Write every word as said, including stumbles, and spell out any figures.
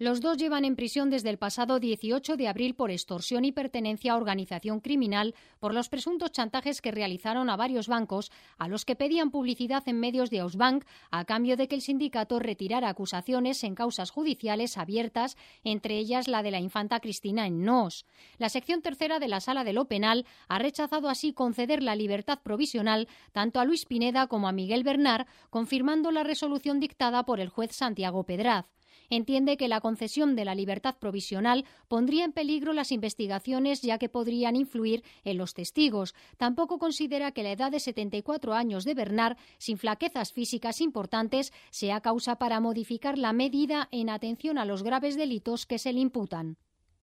Los dos llevan en prisión desde el pasado dieciocho de abril por extorsión y pertenencia a organización criminal por los presuntos chantajes que realizaron a varios bancos a los que pedían publicidad en medios de Ausbank a cambio de que el sindicato retirara acusaciones en causas judiciales abiertas, entre ellas la de la infanta Cristina en Noos. La sección tercera de la Sala de lo Penal ha rechazado así conceder la libertad provisional tanto a Luis Pineda como a Miguel Bernard, confirmando la resolución dictada por el juez Santiago Pedraz. Entiende que la concesión de la libertad provisional pondría en peligro las investigaciones, ya que podrían influir en los testigos. Tampoco considera que la edad de setenta y cuatro años de Bernard, sin flaquezas físicas importantes, sea causa para modificar la medida en atención a los graves delitos que se le imputan.